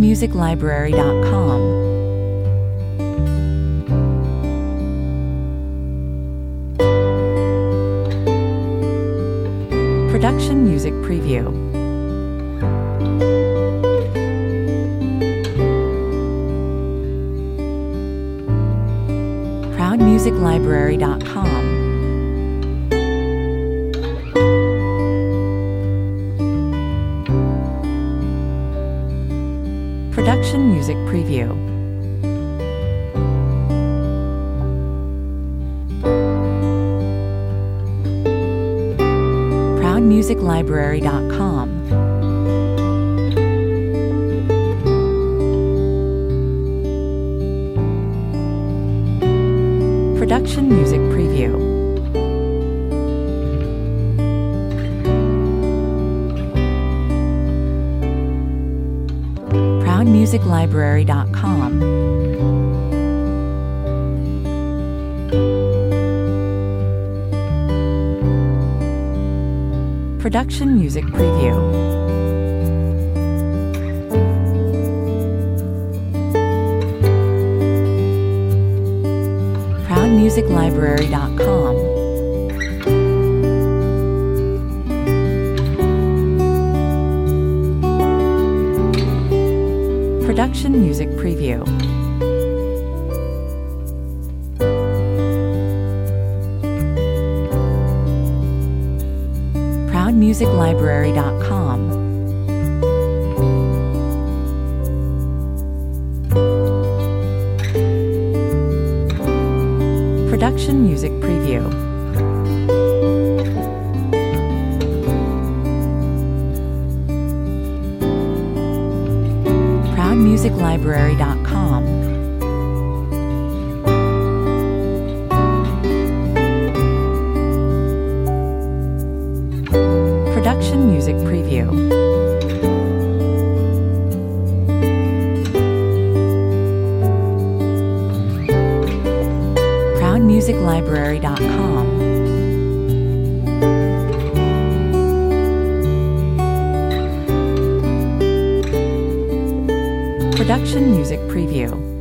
ProudMusicLibrary.com. Production Music Preview. ProudMusicLibrary.com. Production Music Preview. ProudMusicLibrary.com. Production Music Preview. ProudMusicLibrary.com. Production Music Preview. ProudMusicLibrary.com. Production Music Preview. ProudMusicLibrary.com. Production Music Preview. ProudMusicLibrary.com. Production Music Preview. ProudMusicLibrary.com. Production Music Preview.